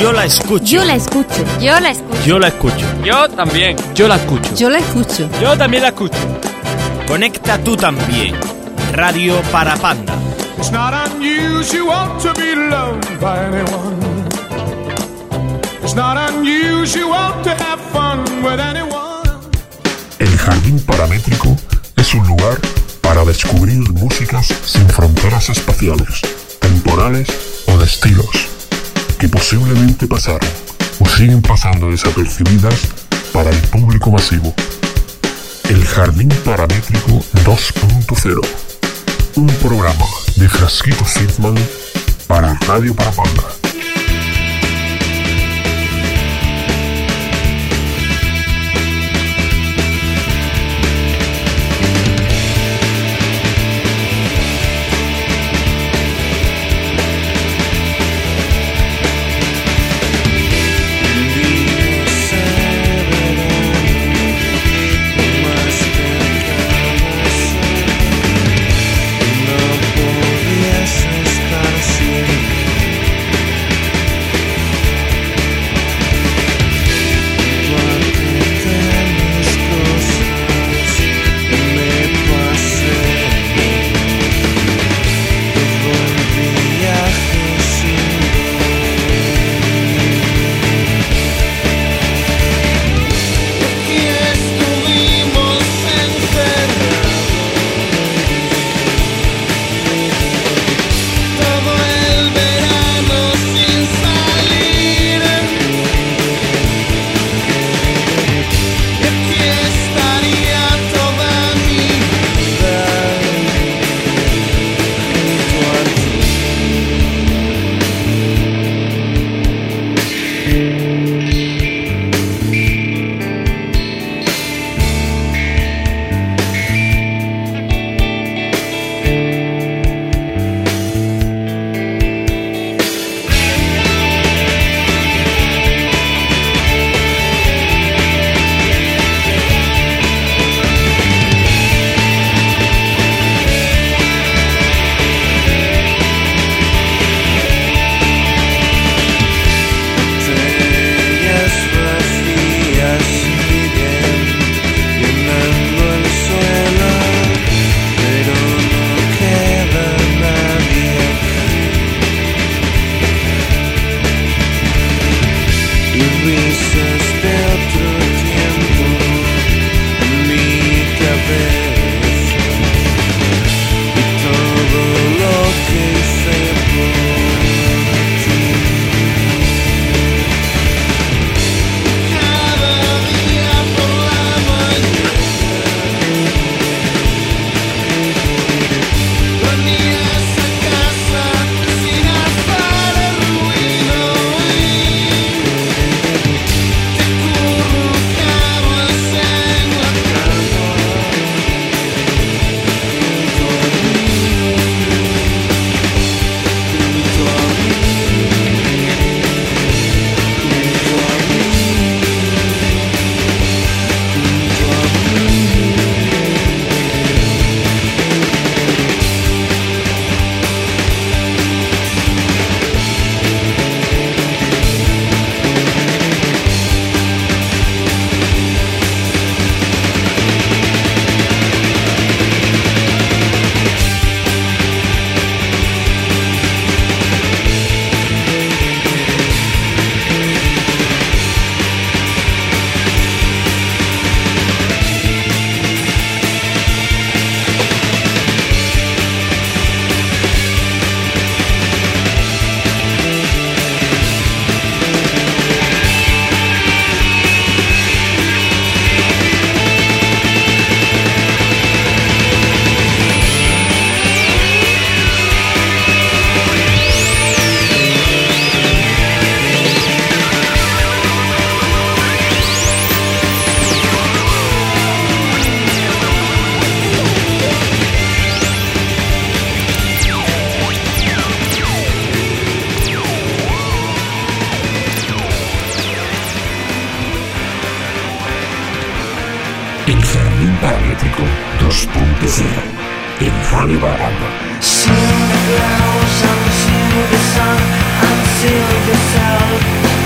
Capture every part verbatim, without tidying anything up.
Yo la escucho. Yo la escucho. Yo la escucho. Yo la escucho. Yo también. Yo la escucho. Yo la escucho. Yo también la escucho. Conecta tú también. Radio para Panda. It's not unusual to be loved by anyone. It's not unusual to have fun with anyone. El Jardín Paramétrico es un lugar para descubrir músicas sin fronteras espaciales, temporales o de estilos, que posiblemente pasaron o siguen pasando desapercibidas para el público masivo. El Jardín Paramétrico dos punto cero, un programa de Frasquito Sidman para Radio para Panda. El Jardín Paramétrico dos punto cero en Radio para Panda. See the flowers and see the sun until yourself.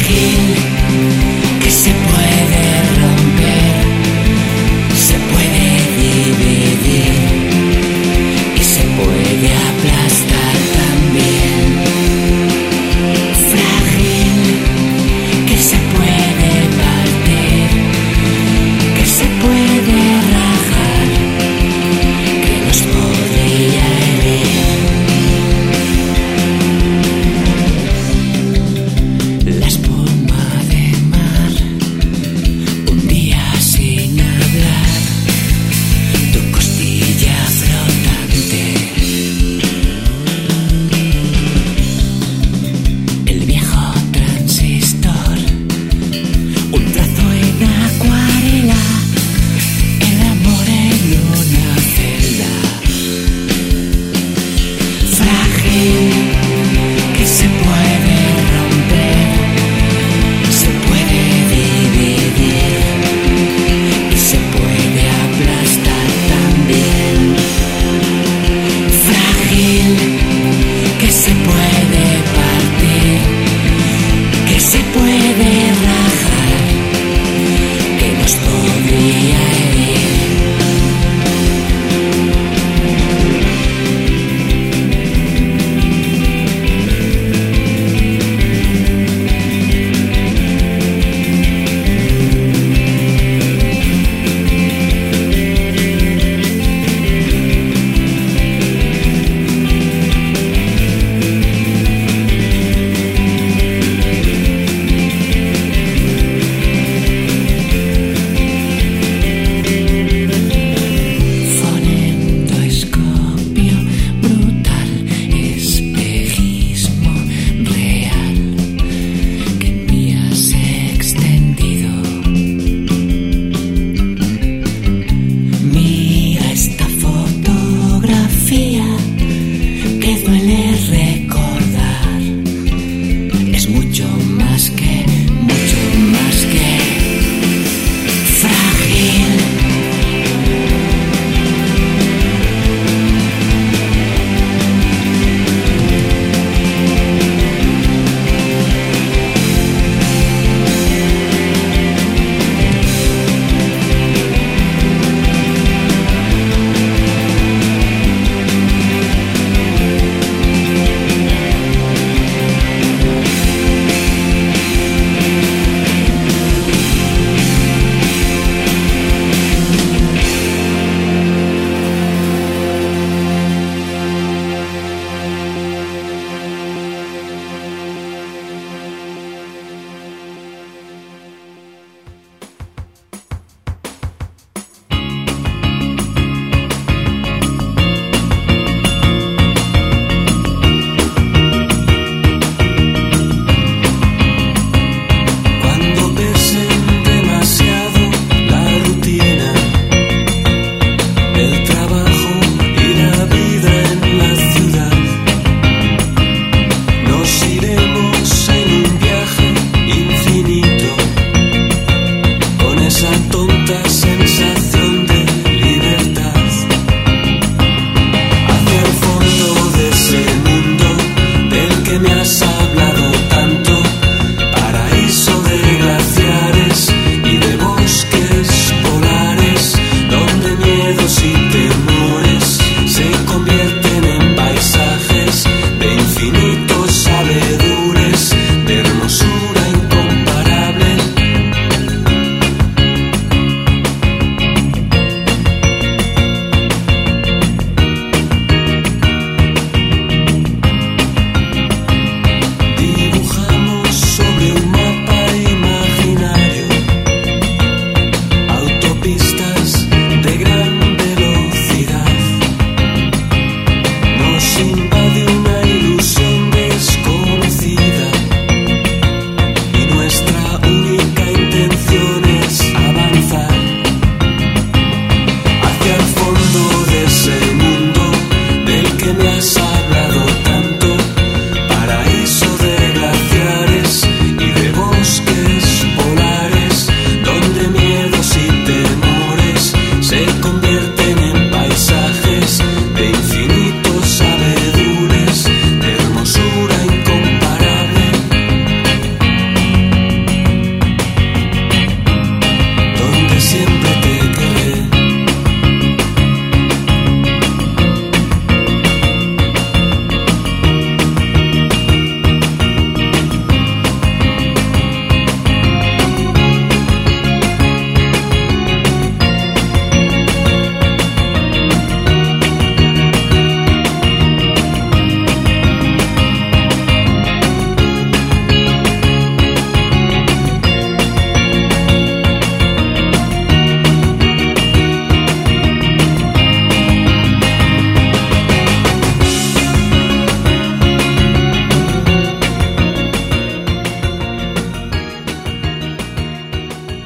frágil, que se puede romper, se puede dividir y se puede aplastar también. Frágil, que se puede partir, que se puede rajar, que nos podría herir. La espuma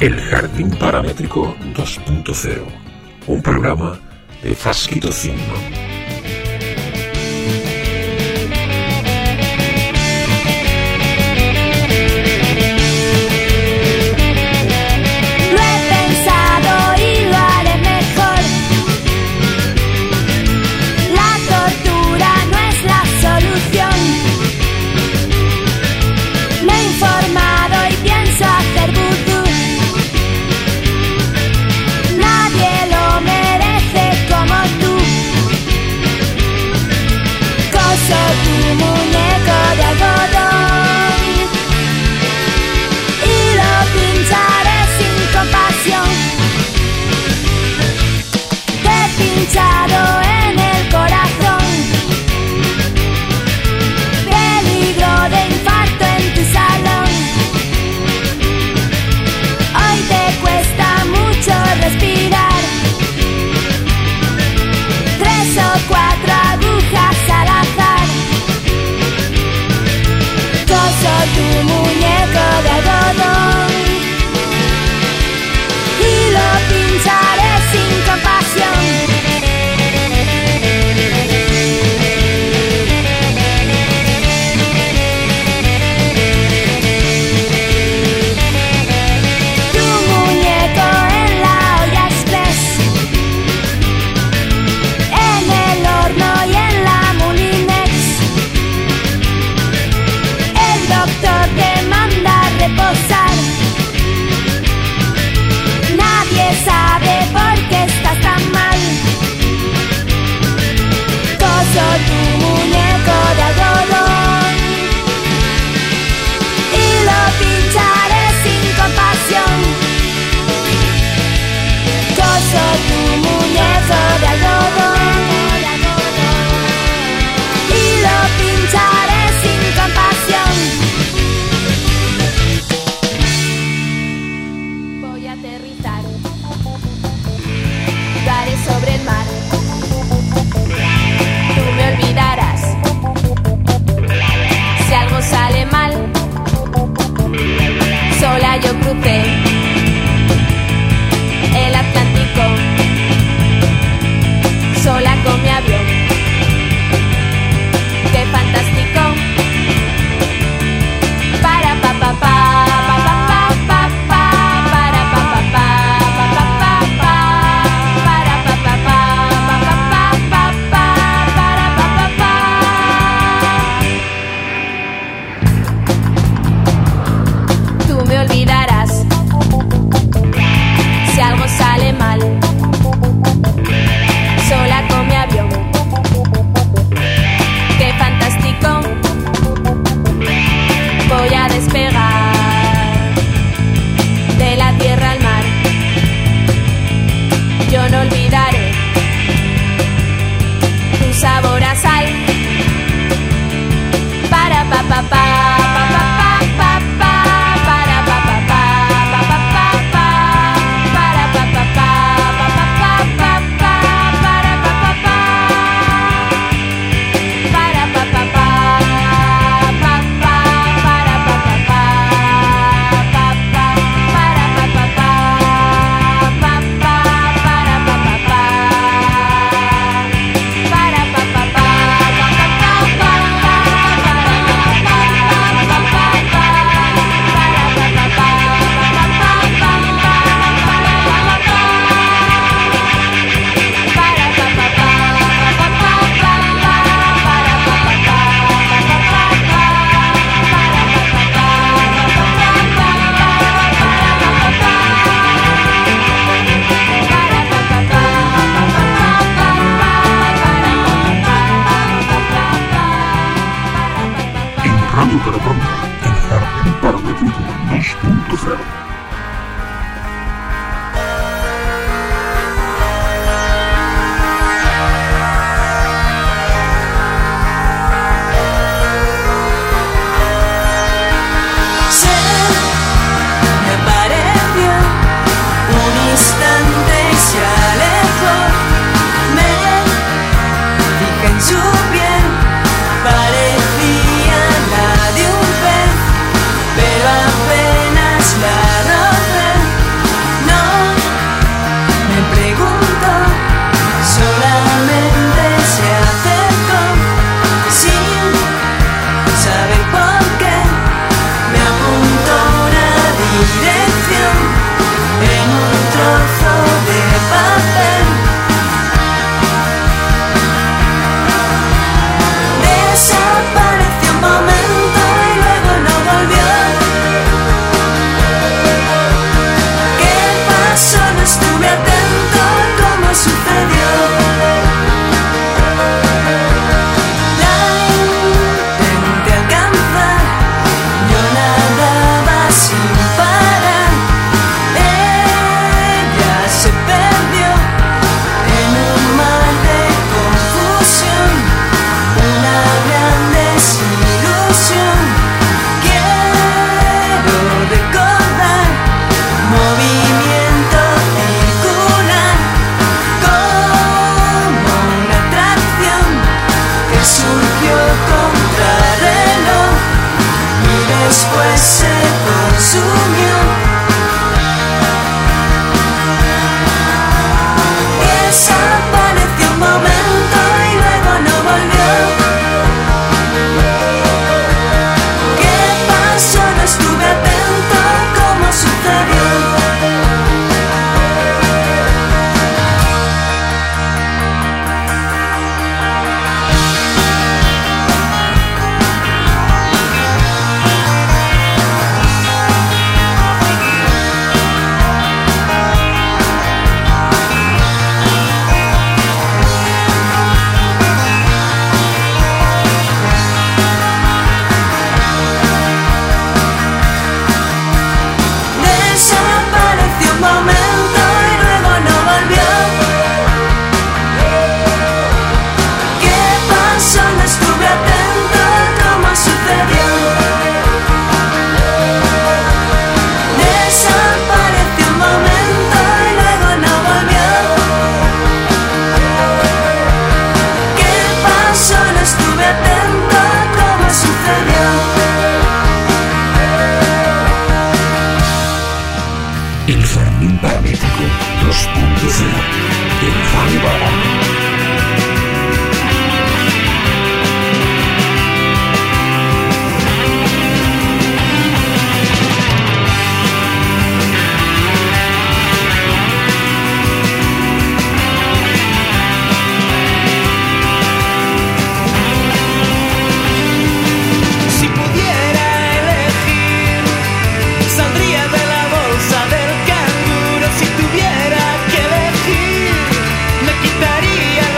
El Jardín Paramétrico dos punto cero, un programa de Fasquito Cinema. Parecía la de un pez, pero apenas la se consumió. Desapareció un momento y luego no volvió. ¿Qué pasó? No estuve atento a cómo sucedió. Desapareció un momento y luego no volvió. ¿Qué pasó? No estuve atento a cómo sucedió. Desapareció un momento y luego no volvió. ¿Qué pasó? No estuve atento a cómo sucedió. El Fermín Paramétrico dos punto cero. El Alibaba. Si pudiera elegir, saldría de la bolsa del canguro. Si tuviera que elegir, me quitaría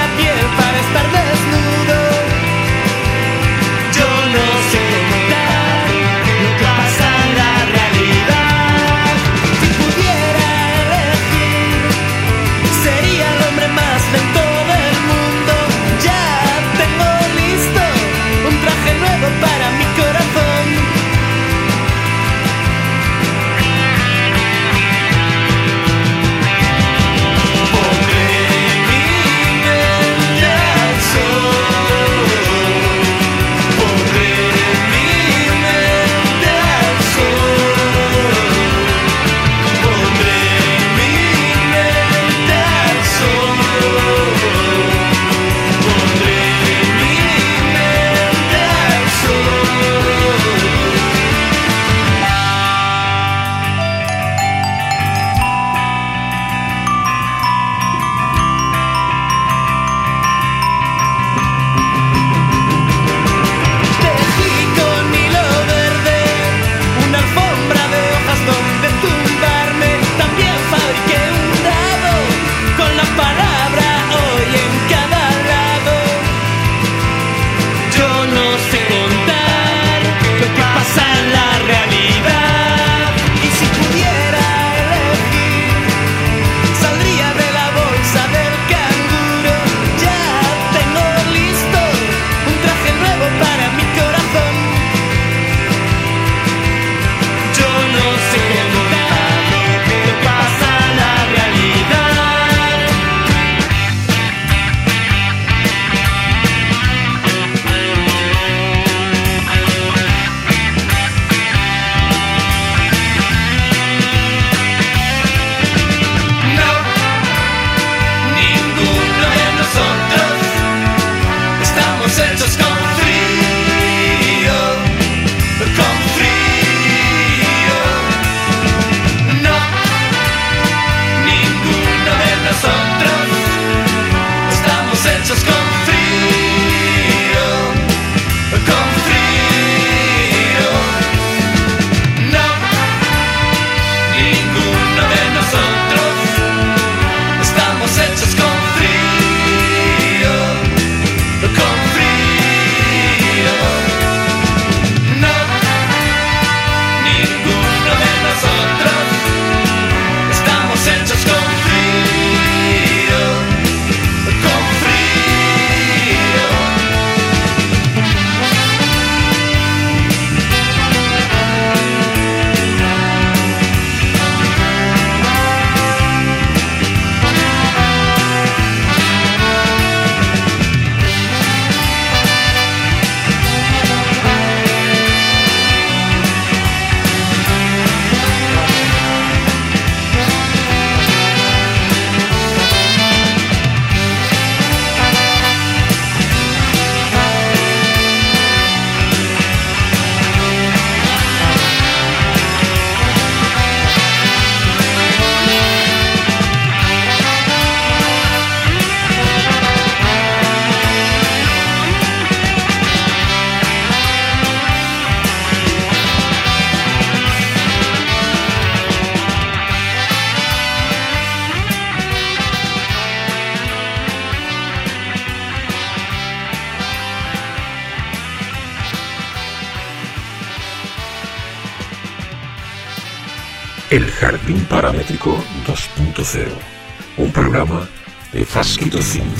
El Jardín Paramétrico dos punto cero, un programa de Fasquito cinco.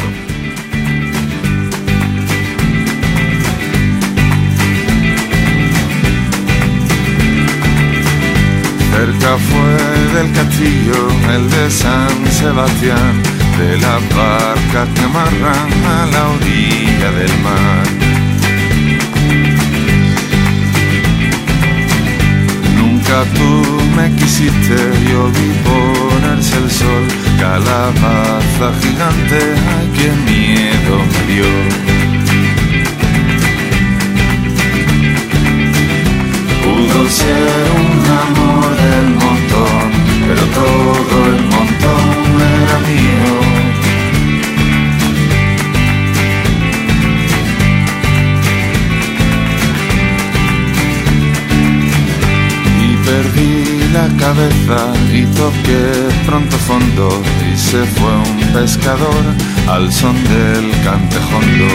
Cerca fue del castillo el de San Sebastián, de las barcas que amarran a la orilla del mar. Nunca tú me quisiste, yo vi ponerse el sol, calabaza gigante, ay qué miedo me dio. Pudo ser un amor del montón, pero todo el montón era mío. Y perdí la cabeza y toqué pronto fondo, y se fue un pescador al son del cantejondo.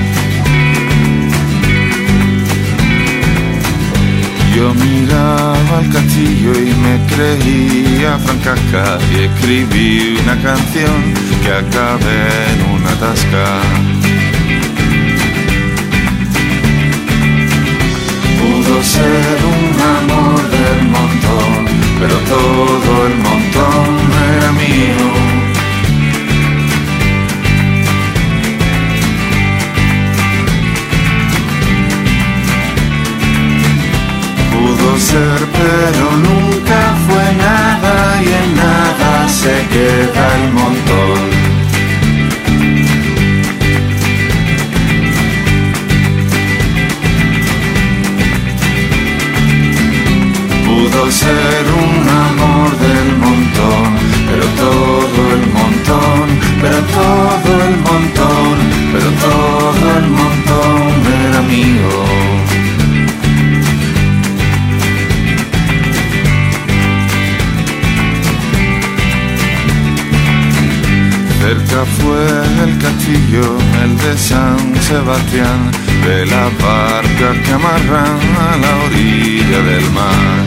Yo miraba al castillo y me creía Francesca, y escribí una canción que acabé en una tasca. Pudo ser un amor del montón, pero todo el montón era mío. Pudo ser, pero nunca fue nada, y en nada se queda el montón. Pudo ser un amor del montón, pero todo el montón, pero todo el montón, pero todo el montón era mío. Cerca fue el castillo, el de San Sebastián, de las barcas que amarran a la orilla del mar.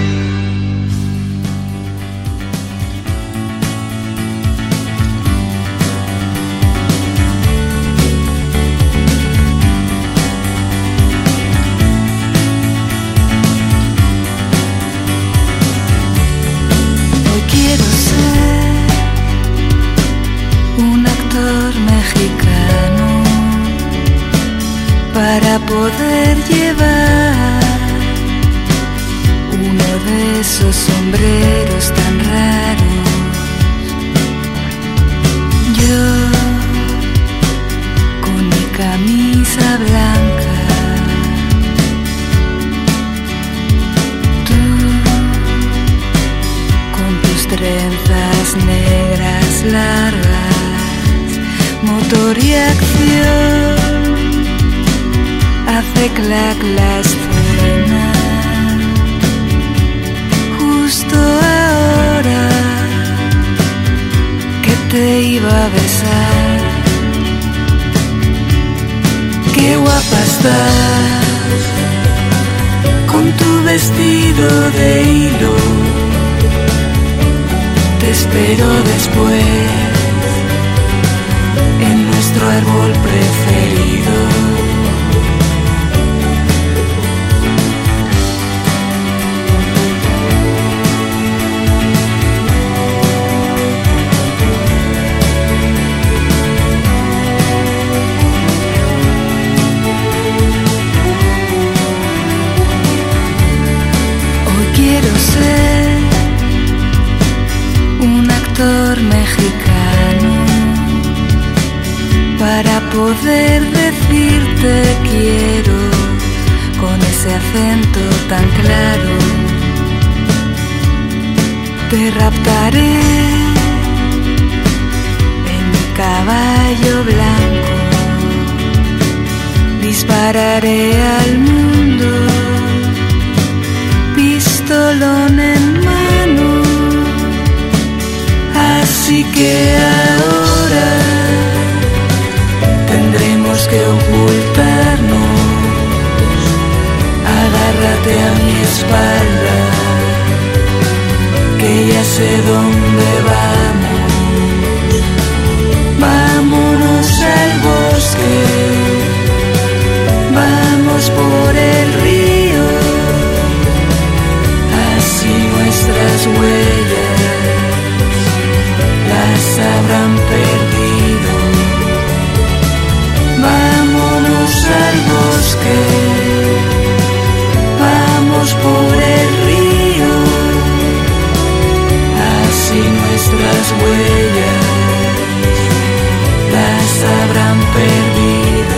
Hoy quiero ser un actor mexicano para poder llevar uno de esos sombreros tan raros. Yo con mi camisa blanca, tú con tus trenzas negras largas, motor y acción, hace clac la escena. Justo ahora que te iba a besar, qué guapa estás con tu vestido de hilo. Te espero después en nuestro árbol preferido. Hoy quiero ser un actor mexicano para poder decirte quiero con ese acento tan claro. Te raptaré en mi caballo blanco, dispararé al mundo, pistolón en mano. Así que ahora tendremos que ocultarnos. Agárrate a mi espalda, que ya huellas las habrán perdido. Vámonos al bosque, vamos por el río, así nuestras huellas las habrán perdido.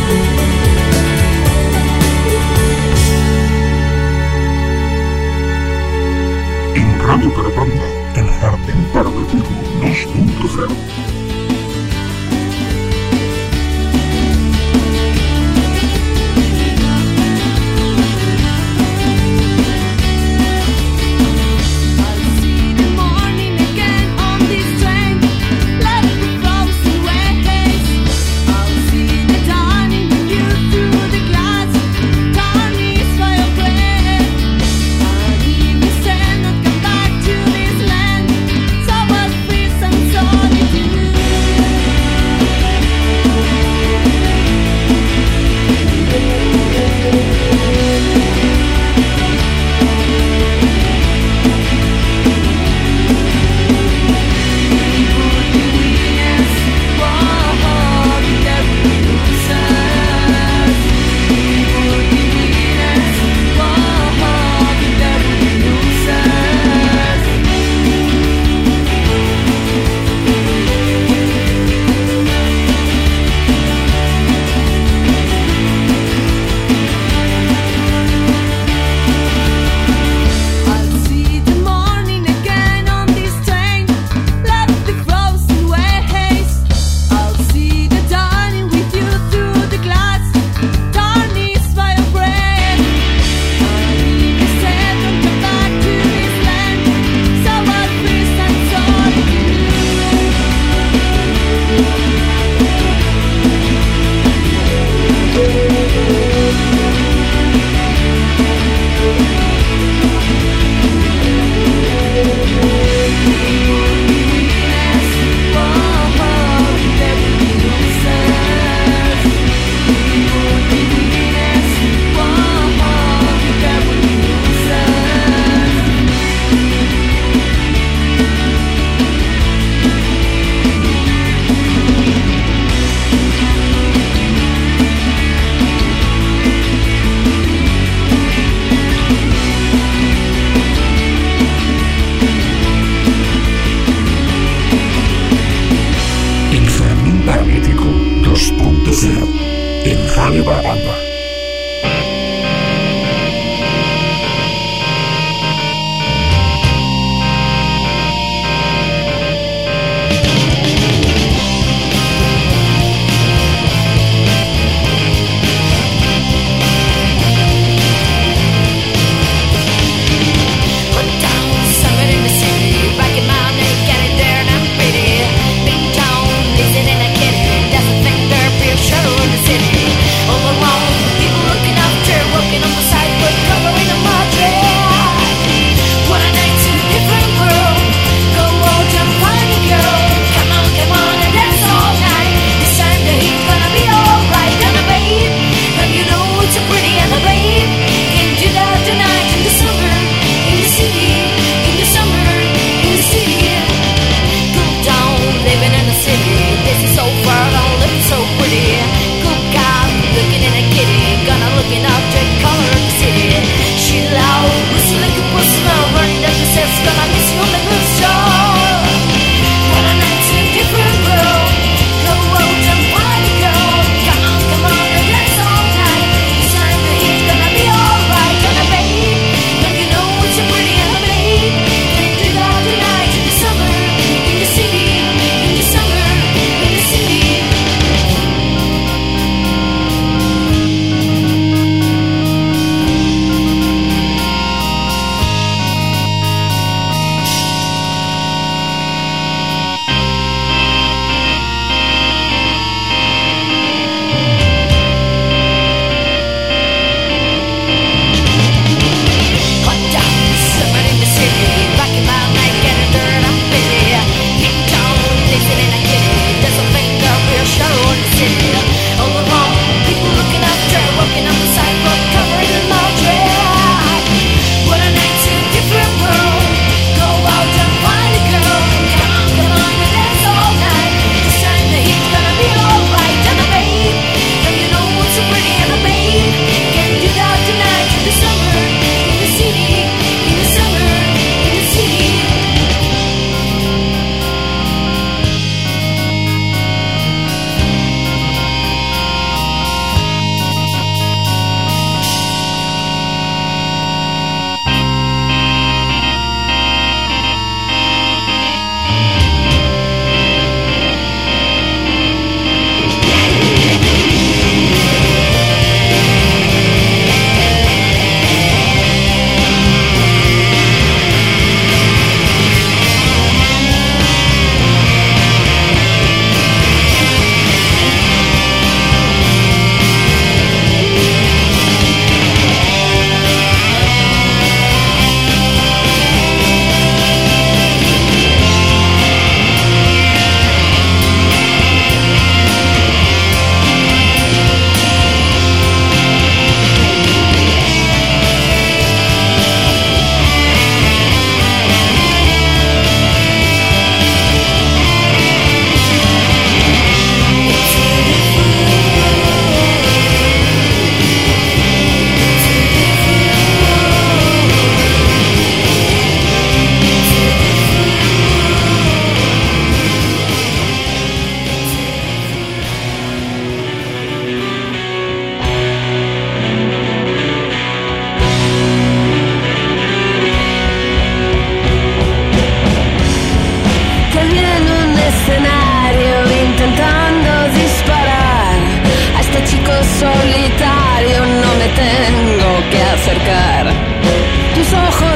En Radio Parapanda, el Jardín Paramétrico dos punto cero. Back to this land, so what feels some solitude.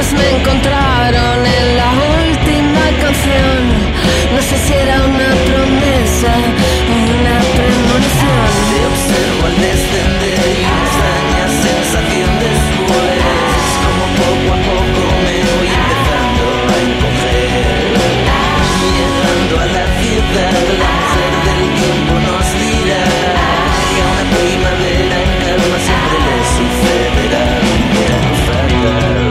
ojos me encontraron en la última canción. No sé si era una promesa o una premonición. Te observo al descender y una extraña sensación después. Como poco a poco me voy empezando a encoger. Llegando a la ciudad, la mujer del tiempo nos dirá que a una primavera en calma siempre le sucederá un verano fatal.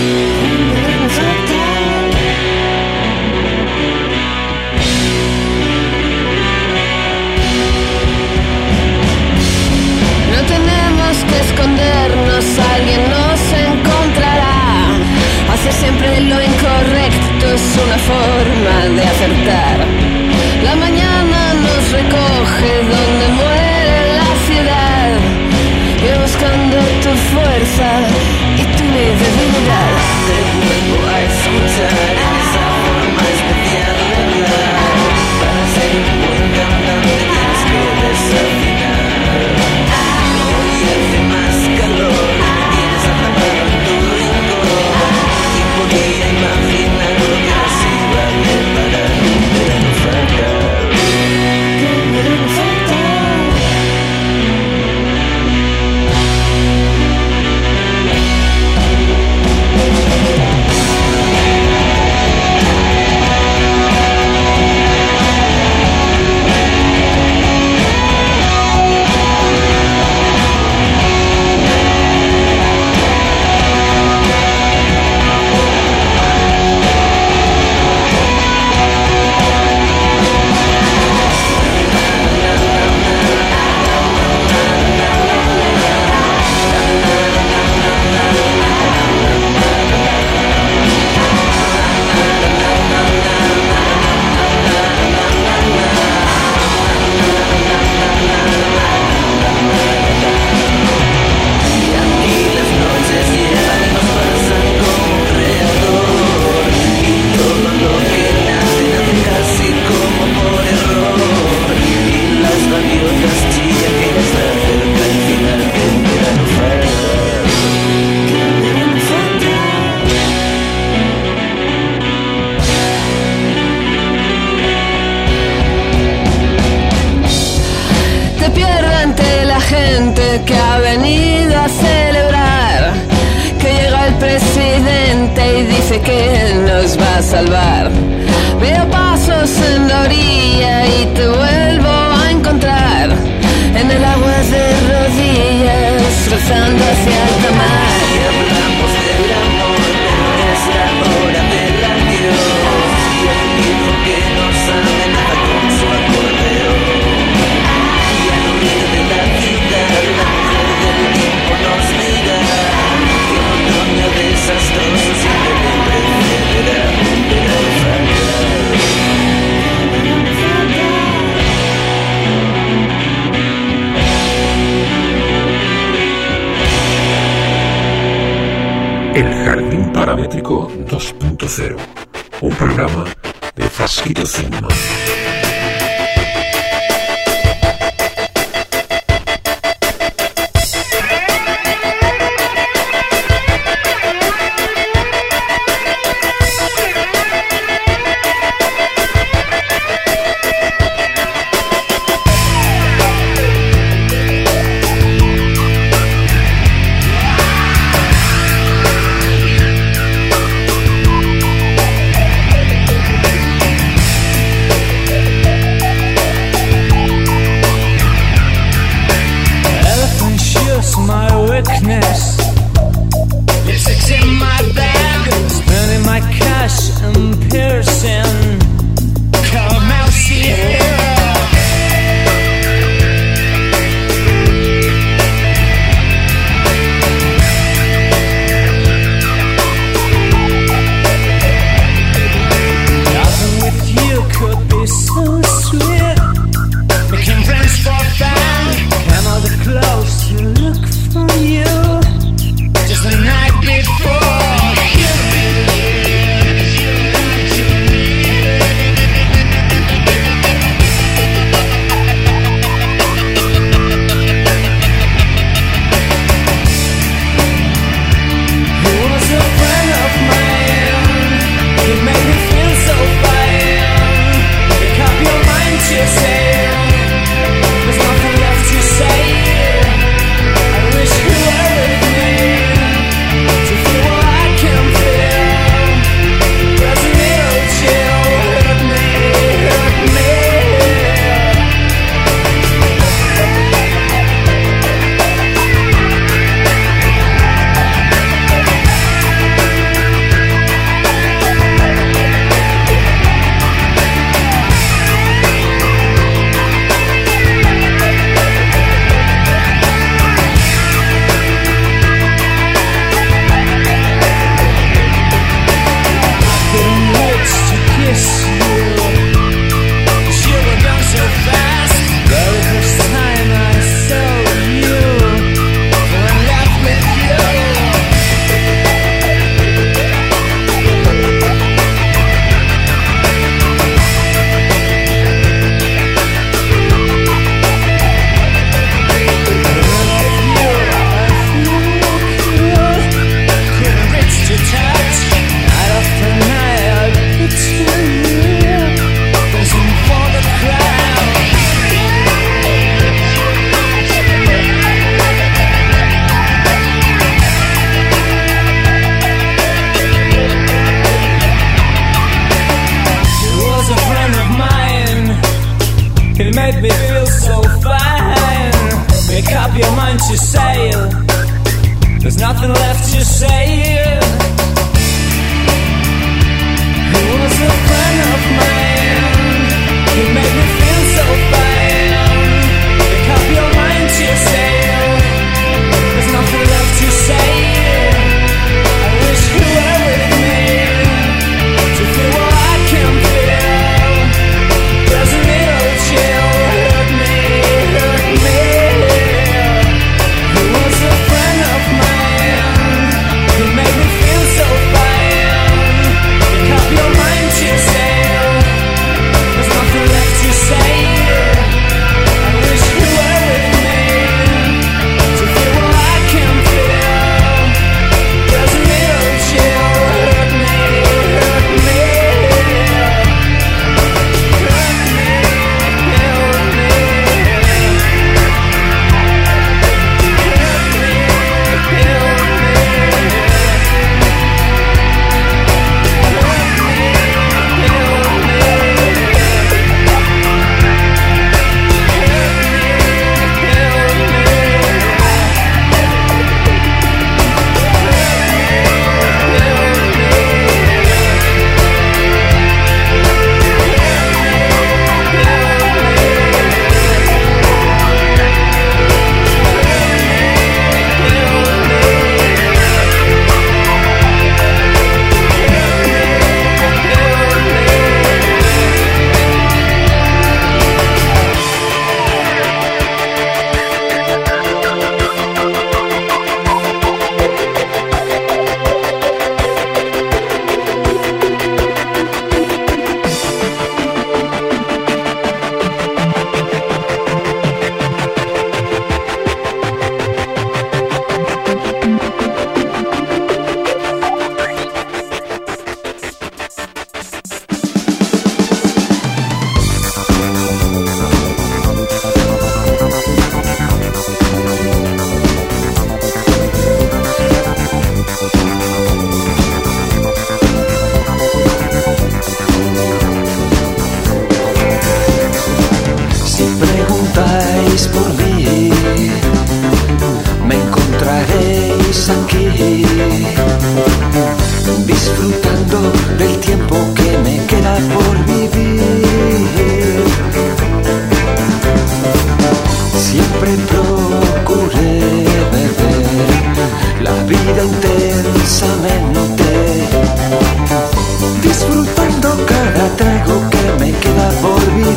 No tenemos que escondernos, alguien nos encontrará. Hacer siempre lo incorrecto es una forma de acertar. La mañana nos recoge donde muere la ciudad. Yo buscando tu fuerza y tu debilidad. Te vuelvo a escuchar en esa forma especial de hablar. Para ser un buen cantante tienes que desafinar. Hoy hace más calor y me tienes atrapado en tu rincón. ¿Quién podía imaginar lo que nos iba a preparar un verano fatal? Un verano fatal. Que ha venido a celebrar que llega el presidente y dice que él nos va a salvar. Veo pasos en la orilla y te vuelvo a encontrar en el agua de rodillas, cruzando hacia alta mar. Y hablamos del amor, pero es la hora del adiós. Y el viejo que nos amenaza con su acordeón. Y al huir de la ciudad, la mujer del tiempo nos dirá que un otoño desastroso siempre le precederá un verano fatal. El Jardín Paramétrico dos punto cero, un programa de Frasquito Cinema.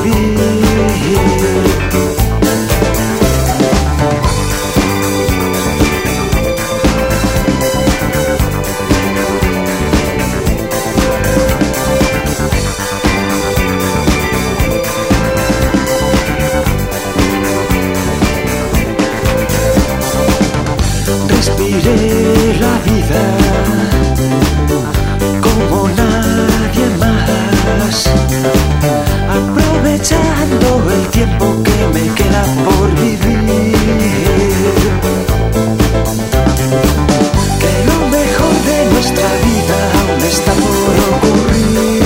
Respiré la vida como nadie más, aprovechando el tiempo que me queda por vivir. Que lo mejor de nuestra vida aún está por ocurrir.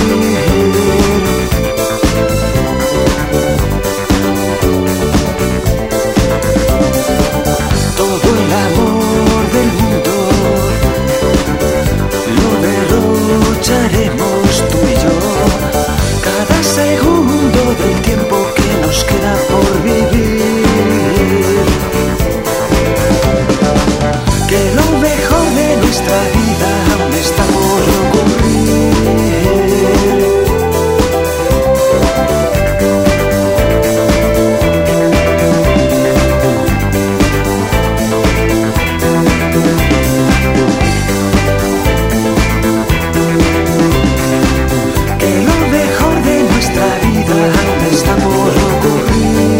Todo el amor del mundo lo derrocharemos tú y yo, cada segundo del tiempo que nos queda por vivir. Que lo mejor de nuestra vida aún está por ocurrir. Que lo mejor de nuestra vida aún está por ocurrir.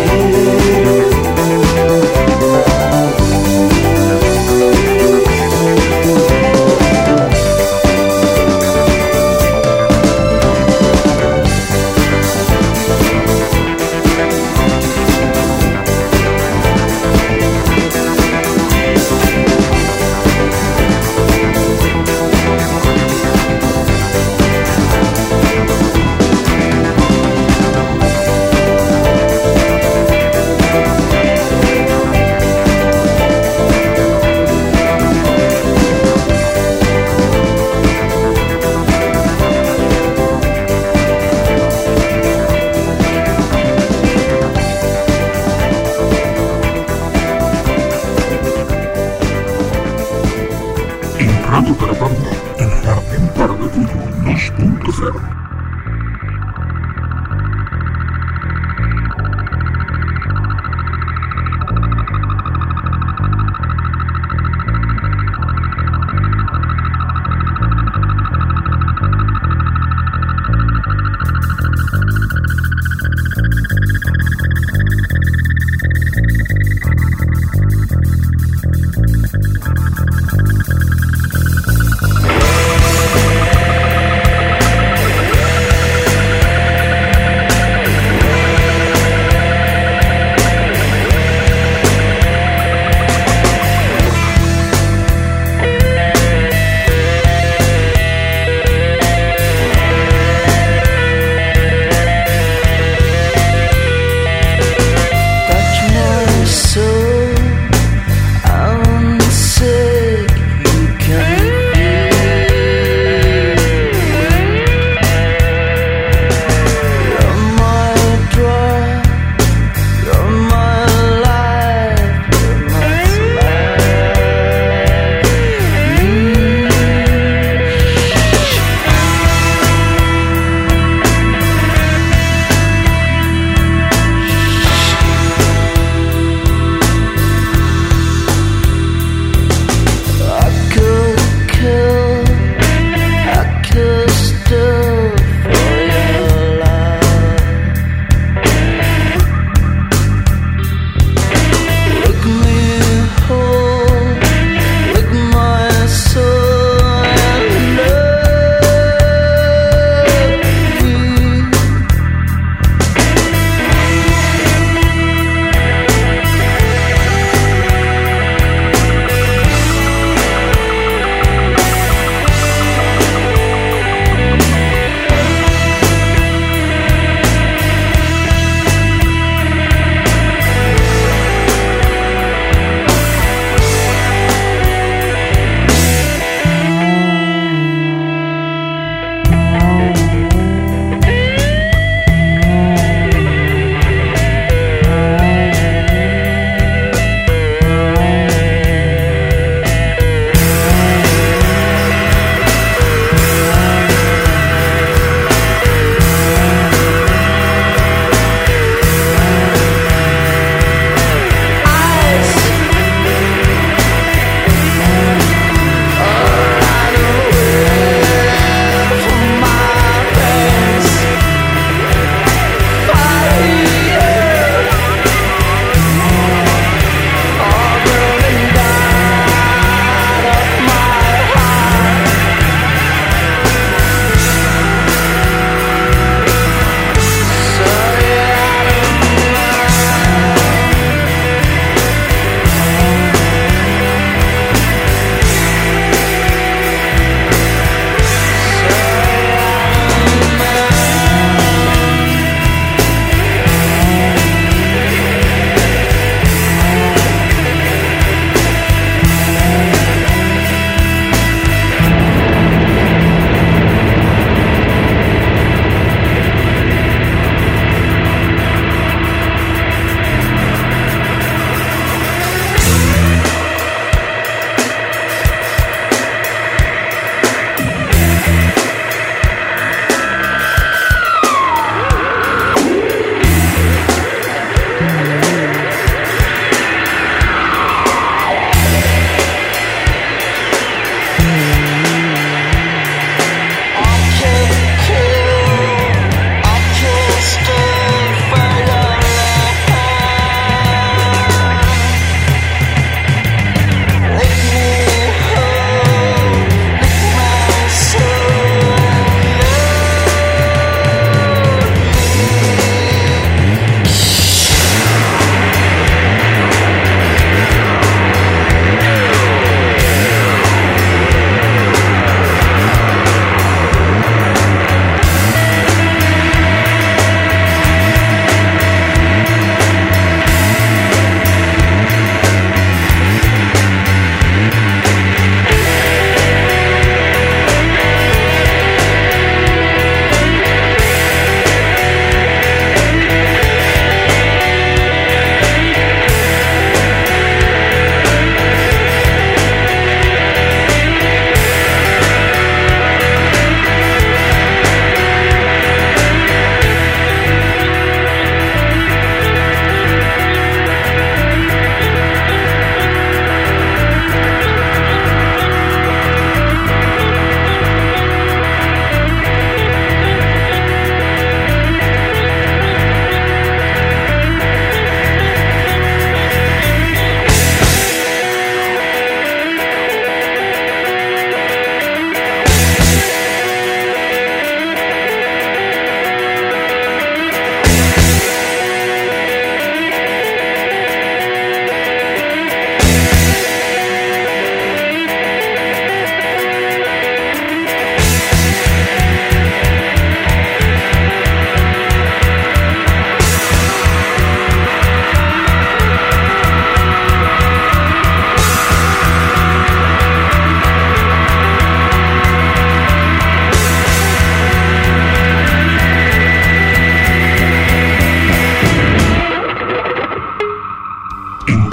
En Radio Parapanda, el Jardín Paramétrico dos punto cero. Que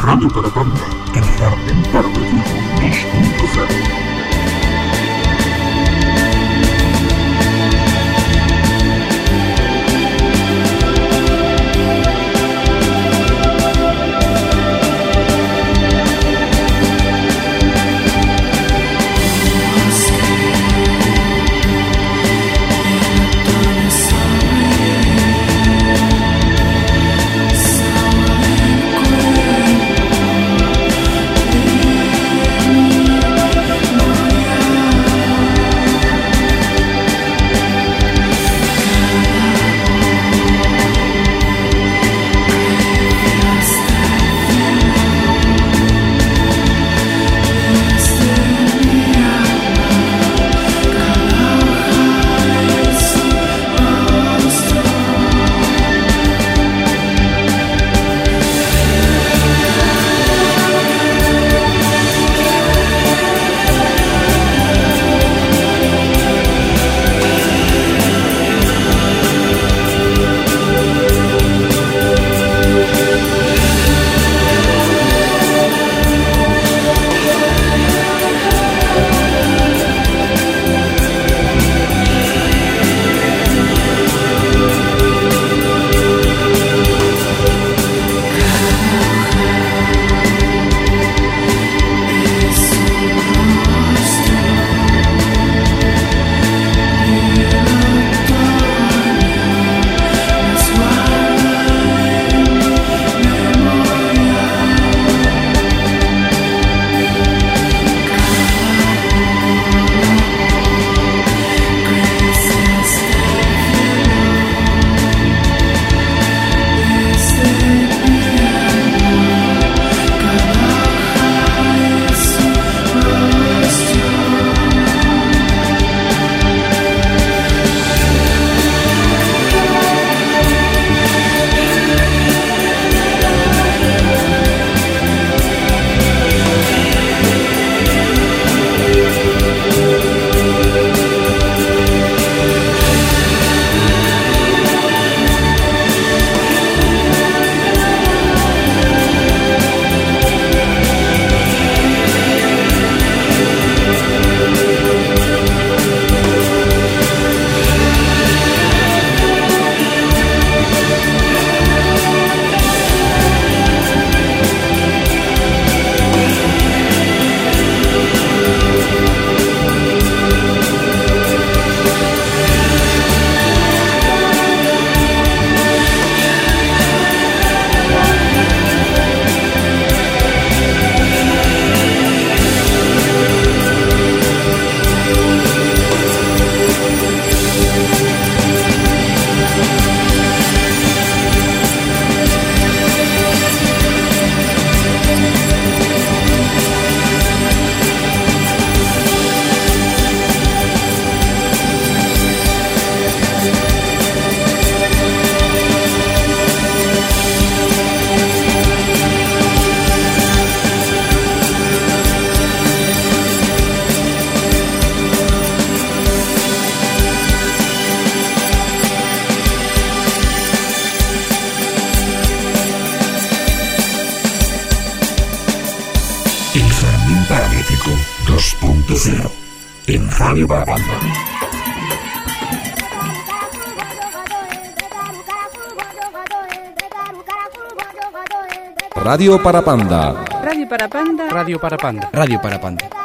Radio Parapanda, el jardín paramétrico dos punto cero. Paramétrico dos punto cero en Radio Parapanda. Radio Parapanda. Radio Parapanda. Radio Parapanda. Radio Parapanda.